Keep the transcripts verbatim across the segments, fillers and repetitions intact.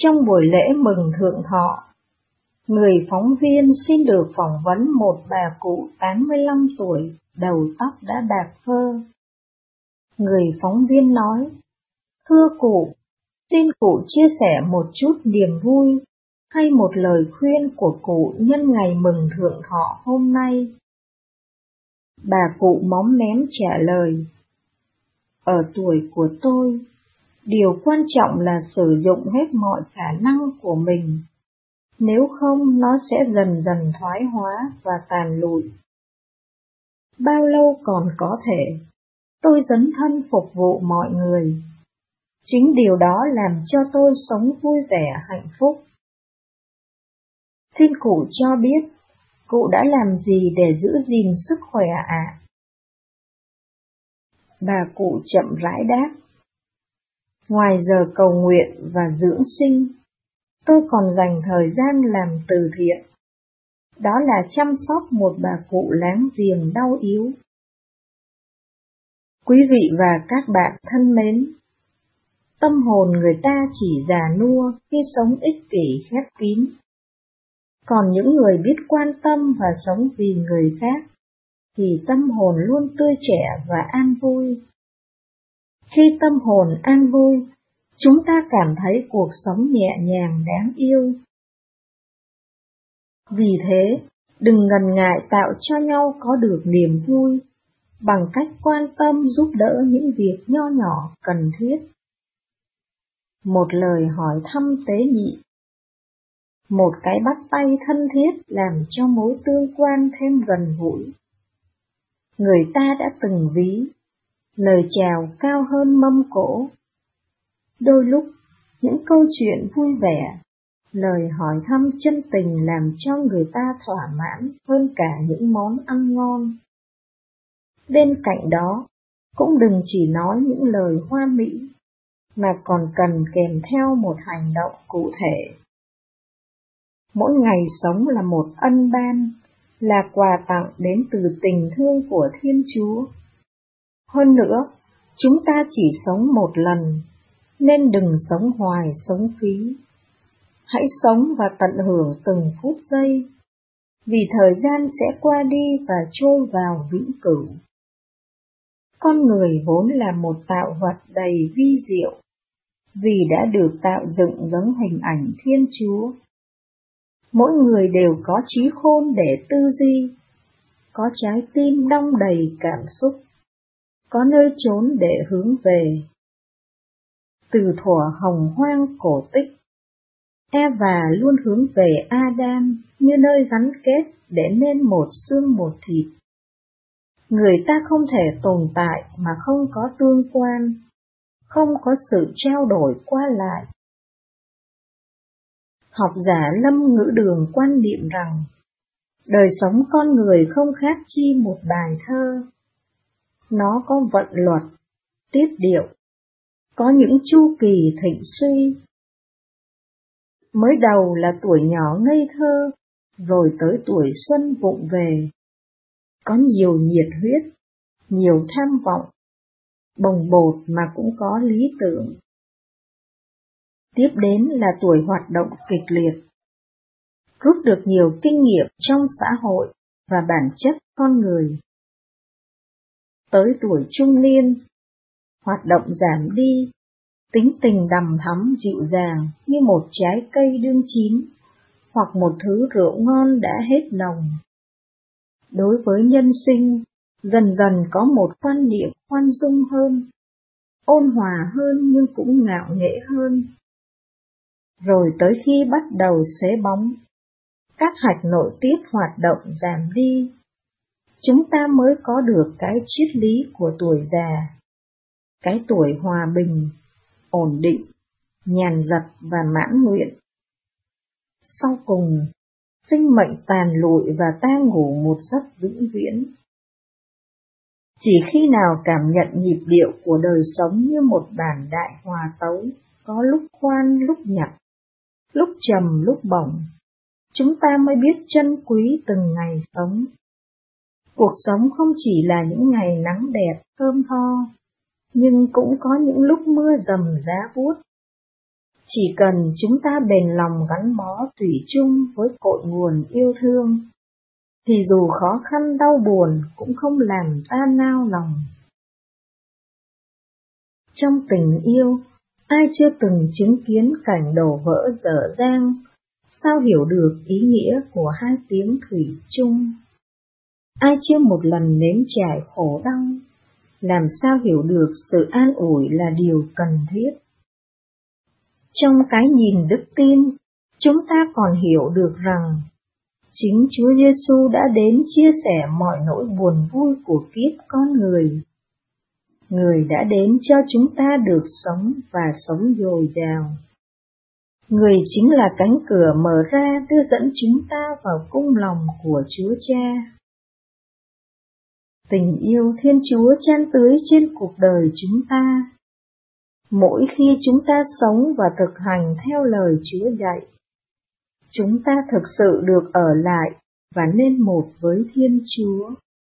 Trong buổi lễ mừng thượng thọ, người phóng viên xin được phỏng vấn một bà cụ tám mươi lăm tuổi, đầu tóc đã bạc phơ. Người phóng viên nói: "Thưa cụ, xin cụ chia sẻ một chút niềm vui hay một lời khuyên của cụ nhân ngày mừng thượng thọ hôm nay." Bà cụ móm mém trả lời: "Ở tuổi của tôi, điều quan trọng là sử dụng hết mọi khả năng của mình, nếu không nó sẽ dần dần thoái hóa và tàn lụi. Bao lâu còn có thể, tôi dấn thân phục vụ mọi người. Chính điều đó làm cho tôi sống vui vẻ hạnh phúc." Xin cụ cho biết, cụ đã làm gì để giữ gìn sức khỏe ạ? Bà cụ chậm rãi đáp: "Ngoài giờ cầu nguyện và dưỡng sinh, tôi còn dành thời gian làm từ thiện. Đó là chăm sóc một bà cụ láng giềng đau yếu." Quý vị và các bạn thân mến, tâm hồn người ta chỉ già nua khi sống ích kỷ khép kín. Còn những người biết quan tâm và sống vì người khác, thì tâm hồn luôn tươi trẻ và an vui. Khi tâm hồn an vui, chúng ta cảm thấy cuộc sống nhẹ nhàng đáng yêu. Vì thế, đừng ngần ngại tạo cho nhau có được niềm vui bằng cách quan tâm giúp đỡ những việc nho nhỏ cần thiết. Một lời hỏi thăm tế nhị, một cái bắt tay thân thiết làm cho mối tương quan thêm gần gũi. Người ta đã từng ví, lời chào cao hơn mâm cỗ. Đôi lúc, những câu chuyện vui vẻ, lời hỏi thăm chân tình làm cho người ta thỏa mãn hơn cả những món ăn ngon. Bên cạnh đó, cũng đừng chỉ nói những lời hoa mỹ, mà còn cần kèm theo một hành động cụ thể. Mỗi ngày sống là một ân ban, là quà tặng đến từ tình thương của Thiên Chúa. Hơn nữa, chúng ta chỉ sống một lần, nên đừng sống hoài sống phí. Hãy sống và tận hưởng từng phút giây, vì thời gian sẽ qua đi và trôi vào vĩnh cửu. Con người vốn là một tạo vật đầy vi diệu, vì đã được tạo dựng giống hình ảnh Thiên Chúa. Mỗi người đều có trí khôn để tư duy, có trái tim đong đầy cảm xúc, có nơi trốn để hướng về. Từ thuở hồng hoang cổ tích, Eva luôn hướng về Adam như nơi gắn kết để nên một xương một thịt. Người ta không thể tồn tại mà không có tương quan, không có sự trao đổi qua lại. Học giả Lâm Ngữ Đường quan niệm rằng, đời sống con người không khác chi một bài thơ. Nó có vận luật, tiết điệu, có những chu kỳ thịnh suy. Mới đầu là tuổi nhỏ ngây thơ, rồi tới tuổi xuân vụng về. Có nhiều nhiệt huyết, nhiều tham vọng, bồng bột mà cũng có lý tưởng. Tiếp đến là tuổi hoạt động kịch liệt, rút được nhiều kinh nghiệm trong xã hội và bản chất con người. Tới tuổi trung niên, hoạt động giảm đi, tính tình đằm thắm dịu dàng như một trái cây đương chín, hoặc một thứ rượu ngon đã hết nồng. Đối với nhân sinh, dần dần có một quan niệm khoan dung hơn, ôn hòa hơn nhưng cũng ngạo nghễ hơn. Rồi tới khi bắt đầu xế bóng, các hạch nội tiết hoạt động giảm đi, chúng ta mới có được cái triết lý của tuổi già, cái tuổi hòa bình, ổn định, nhàn dật và mãn nguyện. Sau cùng, sinh mệnh tàn lụi và ta ngủ một giấc vĩnh viễn. Chỉ khi nào cảm nhận nhịp điệu của đời sống như một bản đại hòa tấu, có lúc khoan lúc nhặt, lúc trầm lúc bổng, chúng ta mới biết trân quý từng ngày sống. Cuộc sống không chỉ là những ngày nắng đẹp thơm tho, nhưng cũng có những lúc mưa rầm giá buốt. Chỉ cần chúng ta bền lòng gắn bó thủy chung với cội nguồn yêu thương, thì dù khó khăn đau buồn cũng không làm ta nao lòng. Trong tình yêu, ai chưa từng chứng kiến cảnh đổ vỡ dở dang, sao hiểu được ý nghĩa của hai tiếng thủy chung? Ai chưa một lần nếm trải khổ đau, làm sao hiểu được sự an ủi là điều cần thiết? Trong cái nhìn đức tin, chúng ta còn hiểu được rằng chính Chúa Giêsu đã đến chia sẻ mọi nỗi buồn vui của kiếp con người. Người đã đến cho chúng ta được sống và sống dồi dào. Người chính là cánh cửa mở ra đưa dẫn chúng ta vào cung lòng của Chúa Cha. Tình yêu Thiên Chúa chan tưới trên cuộc đời chúng ta. Mỗi khi chúng ta sống và thực hành theo lời Chúa dạy, chúng ta thực sự được ở lại và nên một với Thiên Chúa.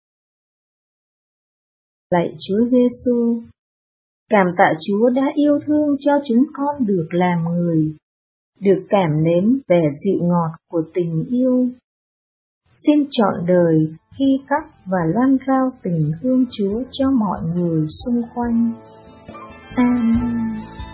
Lạy Chúa Giêsu, cảm tạ Chúa đã yêu thương cho chúng con được làm người, được cảm nếm vẻ dịu ngọt của tình yêu. Xin trọn đời ghi khắc và lan rao tình thương Chúa cho mọi người xung quanh. Amen.